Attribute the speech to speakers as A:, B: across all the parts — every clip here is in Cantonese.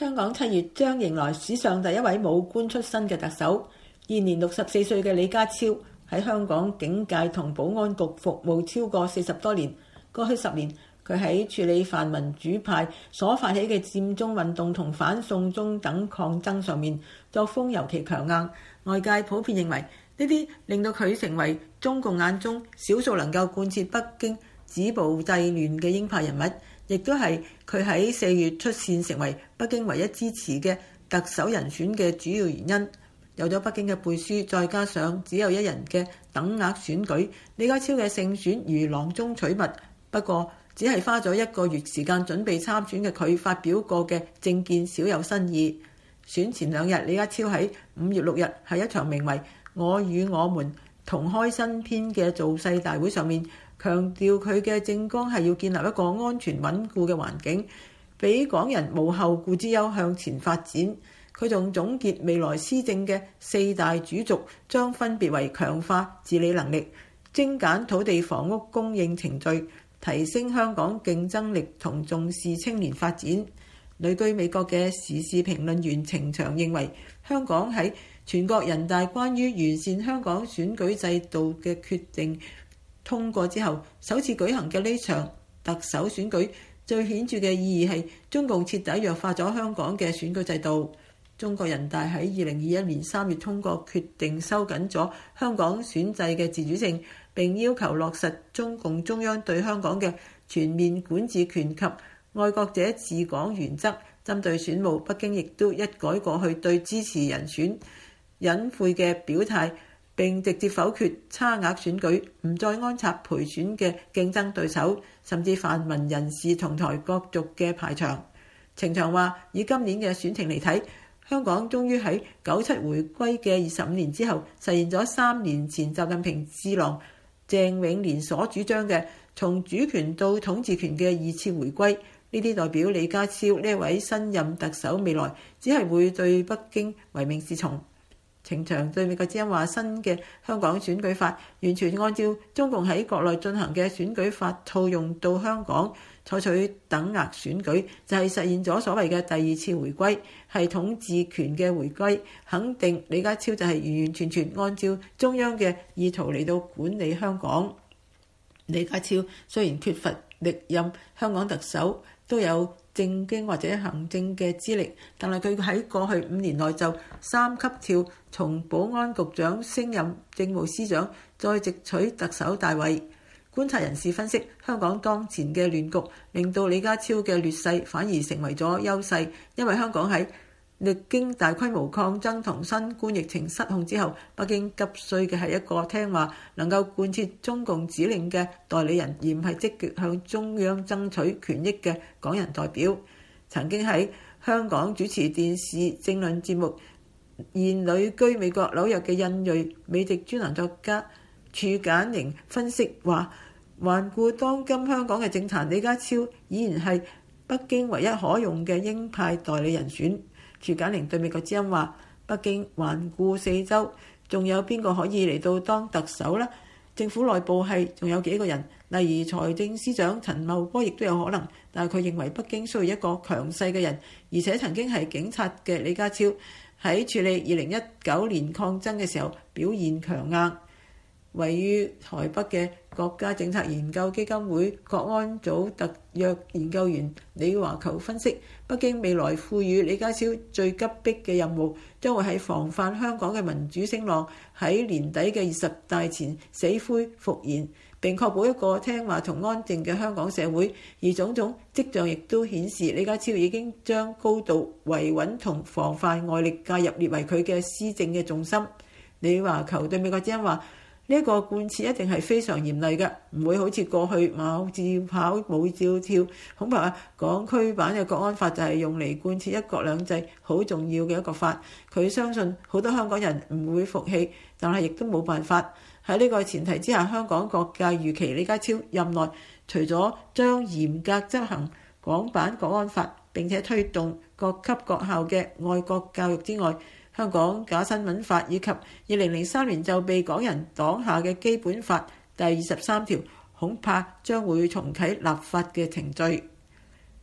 A: 香港7月將迎來史上第一位武官出身嘅特首，現年64歲嘅李家超喺香港警界同保安局服務超過40多年。過去10年，佢喺處理泛民主派所發起嘅佔中運動同反送中等抗爭上面作風尤其強硬。外界普遍認為呢啲令到佢成為中共眼中少數能夠貫徹北京止暴制亂嘅鷹派人物，亦都係佢喺4月出線成為北京唯一支持嘅特首人選嘅主要原因。有咗北京嘅背書，再加上只有一人嘅等額選舉，李家超嘅勝選如囊中取物。不過只係花咗1個月時間準備參選嘅佢發表過嘅政見少有新意。選前2日，李家超喺5月6日喺一場名為《我與我們同開新篇》嘅造勢大會上面，強調佢嘅政綱係要建立一個安全穩固嘅環境，俾港人無後顧之憂向前發展。佢仲總結未來施政嘅4大主軸，將分別為強化治理能力、精簡土地房屋供應程序、提升香港競爭力同重視青年發展。旅居美國嘅時事評論員程翔認為，香港喺全國人大關於完善香港選舉制度嘅決定通過之後，首次舉行嘅呢場特首選舉最顯著嘅意義係中共徹底弱化咗香港嘅選舉制度。中國人大喺2021年3月通過決定，收緊咗香港選制嘅自主性，並要求落實中共中央對香港嘅全面管治權及愛國者治港原則。針對選務，北京亦都一改過去對支持人選隱晦嘅表態，並直接否決差額選舉，唔再安插陪選嘅競爭對手，甚至泛民人士同台角逐嘅排場。程翔話：以今年嘅選情嚟睇，香港終於喺97回歸嘅25年之後，實現咗3年前習近平智囊鄭永年所主張嘅從主權到統治權嘅2次回歸。呢啲代表李家超呢位新任特首未來只係會對北京唯命是從。程翔對美國之音話：新嘅香港選舉法完全按照中共喺國內進行嘅選舉法套用到香港，採取等額選舉就係實現咗所謂嘅第2次回歸，係統治權嘅回歸。肯定李家超就係完完全全按照中央嘅意圖嚟到管理香港。李家超雖然缺乏歷任香港特首都有政經或者行政嘅資歷，但係佢喺過去5年內就3級跳，從保安局長升任政務司長，再直取特首大位。觀察人士分析，香港當前嘅亂局令到李家超嘅劣勢反而成為咗優勢，因為香港喺歷經大規模抗爭同新冠疫情失控之後，北京急需嘅係一個聽話、能夠貫徹中共指令嘅代理人，而唔係積極向中央爭取權益嘅港人代表。曾經喺香港主持電視政論節目、現旅居美國紐約嘅印裔美籍專欄作家處簡寧分析話，環顧當今香港嘅政壇，李家超依然係北京唯一可用嘅鷹派代理人選。處簡寧對美國之音話：北京環顧四周，仲有邊個可以嚟到當特首呢？政府內部係仲有幾個人，例如財政司長陳茂波亦都有可能，但係佢認為北京需要一個強勢嘅人，而且曾經係警察嘅李家超喺處理2019年抗爭嘅時候表現強硬。位於台北嘅國家政策研究基金會國安組特約研究員李華球分析，北京未來賦予李家超最急迫嘅任務，將會喺防範香港嘅民主聲浪喺年底嘅20大前死灰復燃，並確保一個聽話同安靜嘅香港社會。而種種跡象亦都顯示，李家超已經將高度維穩同防範外力介入列為佢嘅施政嘅重心。李華球對美國之音話：呢一個貫徹一定係非常嚴厲嘅，唔會好似過去馬照跑舞照跳。恐怕港區版嘅國安法就係用嚟貫徹一國兩制好重要嘅一個法。佢相信好多香港人唔會服氣，但係亦都冇辦法。喺呢個前提之下，香港各界預期李家超任內除咗將嚴格執行港版國安法，並且推動各級各校嘅愛國教育之外，香港假新聞法以及2003年就被港人擋下嘅基本法第23條，恐怕將會重啟立法嘅程序。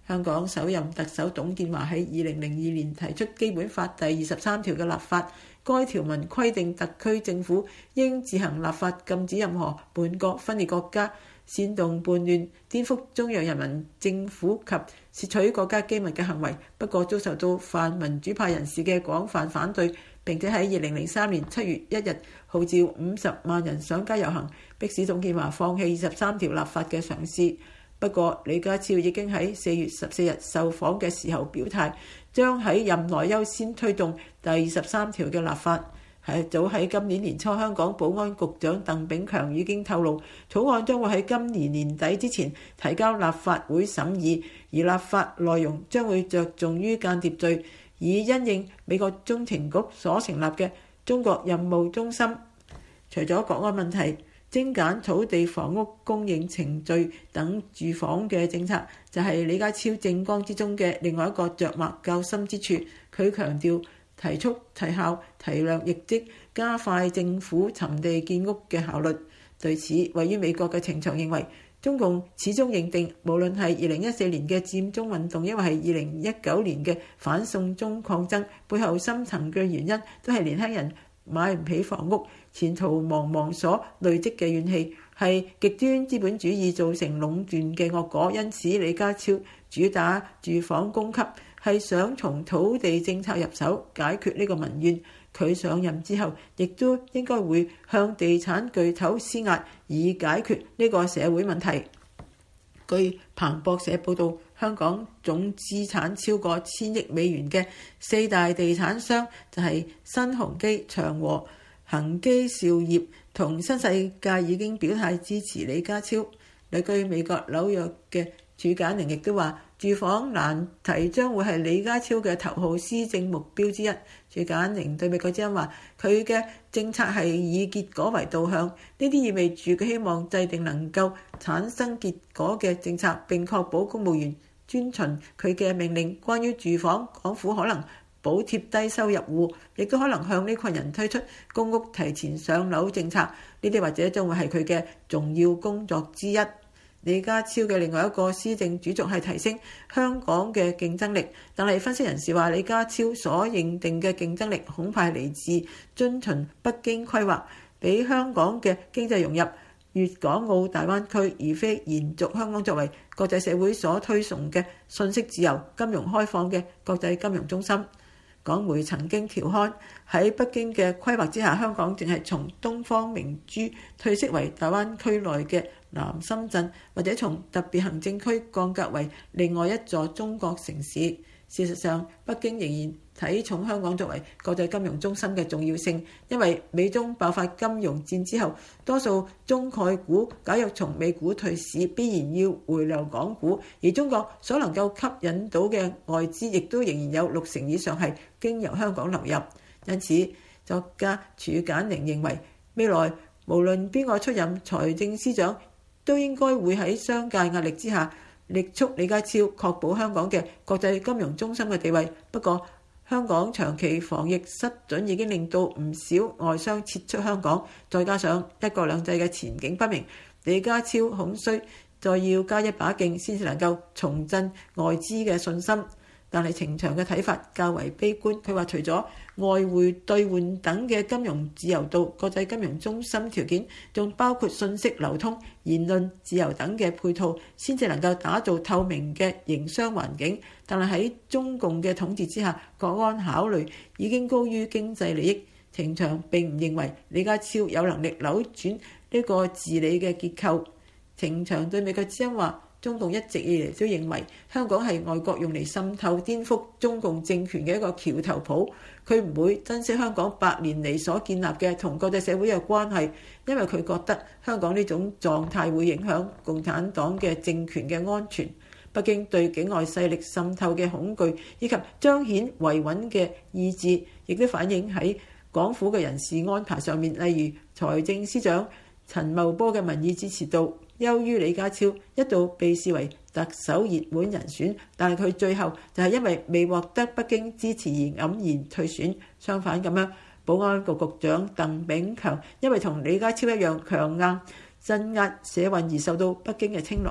A: 香港首任特首董建華喺2002年提出基本法第23條嘅立法，該條文規定特區政府應自行立法禁止任何叛國分裂國家、煽動叛亂、顛覆中央人民政府及竊取國家機密嘅行為。不過遭受到泛民主派人士嘅廣泛反對，並且喺2003年7月1日號召50萬人上街遊行，迫使董建華放棄23條立法嘅嘗試。不過李家超已經喺4月14日受訪嘅時候表態，將喺任內優先推動第23條嘅立法。早喺今年年初，香港保安局長鄧炳強已經透露，草案將會喺今年年底之前提交立法會審議，而立法內容將會着重於間諜罪，以因應美國中情局所成立嘅中國任務中心。除咗國安問題，精簡土地房屋供應程序等住房嘅政策，就係李家超政綱之中嘅另外一個著墨較深之處。佢強調提速、提效、提量易績，加快政府尋地建屋嘅效率。對此，位於美國嘅情場認為，中共始終認定，無論係2014年嘅佔中運動，抑或係2019年嘅反送中抗爭，背後深層嘅原因都係年輕人買唔起房屋，前途茫茫所累積嘅怨氣，係極端資本主義造成壟斷嘅惡果。因此李家超主打住房供給，係想從土地政策入手解決呢個民怨。佢上任之後亦都應該會向地產巨頭施壓，以解決呢個社會問題。據彭博社報道，香港總資產超過1000億美元嘅4大地產商就係新鴻基、長和、恒基兆業同新世界已經表態支持李家超。旅居美國紐約嘅褚簡寧亦都話，住房難題將會係李家超嘅頭號施政目標之一。褚簡寧對美國之音話，佢嘅政策係以結果為導向，呢啲意味住佢希望制定能夠產生結果嘅政策，並確保公務員遵循佢嘅命令。關於住房，港府可能補貼低收入戶，亦都可能向呢群人推出公屋提前上樓政策，呢啲或者將會係佢嘅重要工作之一。李家超嘅另外一個施政主軸係提升香港嘅競爭力，但係分析人士話，李家超所認定嘅競爭力恐怕係嚟自遵循北京規劃，俾香港嘅經濟融入粵港澳大灣區，而非延續香港作為國際社會所推崇嘅信息自由、金融開放嘅國際金融中心。港媒曾經調侃，喺北京嘅規劃之下，香港淨係從東方明珠退色為大灣區內嘅南深圳，或者從特別行政區降格為另外一座中國城市。事實上，北京仍然睇重香港作為國際金融中心嘅重要性，因為美中爆發金融戰之後，多數中概股假若從美股退市，必然要回流港股，而中國所能夠吸引到嘅外資，亦都仍然有60%以上係經由香港流入。因此，作家褚簡寧認為，未來無論邊個出任財政司長，都應該會喺商界壓力之下，力促李家超確保香港嘅國際金融中心嘅地位。不過，香港長期防疫失準已經令到唔少外商撤出香港，再加上一國兩制嘅前景不明，李家超恐需再要加一把勁，先至能夠重振外資嘅信心。但係程翔嘅睇法較為悲觀，佢話除咗外匯兌換等嘅金融自由度、國際金融中心條件，仲包括信息流通、言論自由等嘅配套，先至能夠打造透明嘅營商環境。但係喺中共嘅統治之下，國安考慮已經高於經濟利益。程翔並唔認為李家超有能力扭轉呢個治理嘅結構。程翔對美國之音話，中共一直以嚟都認為香港係外國用嚟滲透顛覆中共政權嘅一個橋頭堡，佢唔會珍惜香港100年嚟所建立嘅同國際社會嘅關係，因為佢覺得香港呢種狀態會影響共產黨嘅政權嘅安全。北京對境外勢力滲透嘅恐懼以及彰顯維穩嘅意志，亦都反映喺港府嘅人事安排上面，例如財政司長陳茂波嘅民意支持度優於李家超，一度被視為特首熱門人選，但係佢最後就係因為未獲得北京支持而黯然退選。相反咁樣，保安局局長鄧炳強因為同李家超一樣強硬鎮壓社運而受到北京嘅青睞，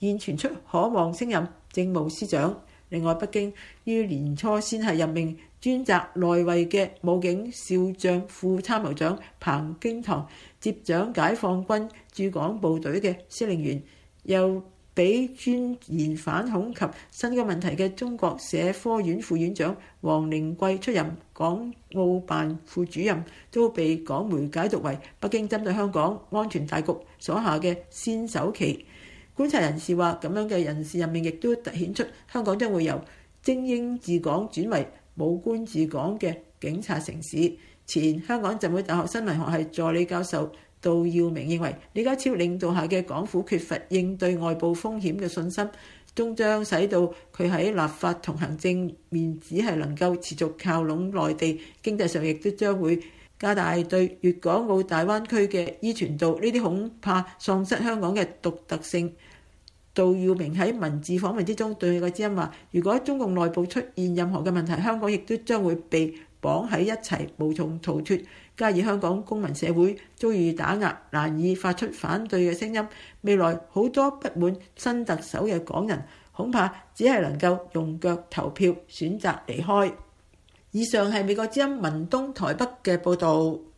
A: 現傳出可望升任政務司長。另外，北京於年初先係任命專責內衛嘅武警少將副參謀長彭京堂接掌解放軍駐港部隊嘅司令員，又俾專研反恐及新疆問題嘅中國社科院副院長王靈桂出任港澳辦副主任，都被港媒解讀為北京針對香港安全大局所下嘅先手棋。觀察人士話，咁樣嘅人事任命亦都凸顯出香港將會由精英治港轉為武官治港嘅警察城市。前香港浸會大學新聞學系助理教授杜耀明認為，李家超領導下嘅港府缺乏應對外部風險嘅信心，終將使到佢喺立法同行政面只係能夠持續靠攏內地，經濟上亦都將會加大對粵港澳大灣區嘅依存度，呢啲恐怕喪失香港嘅獨特性。杜耀明喺文字訪問之中對佢嘅知音話，如果中共內部出現任何嘅問題，香港亦都將會被綁喺一齊，無從逃脫。加以香港公民社會遭遇打壓，難以發出反對嘅聲音，未來好多不滿新特首嘅港人，恐怕只係能夠用腳投票，選擇離開。以上係美國之音文東台北嘅報導。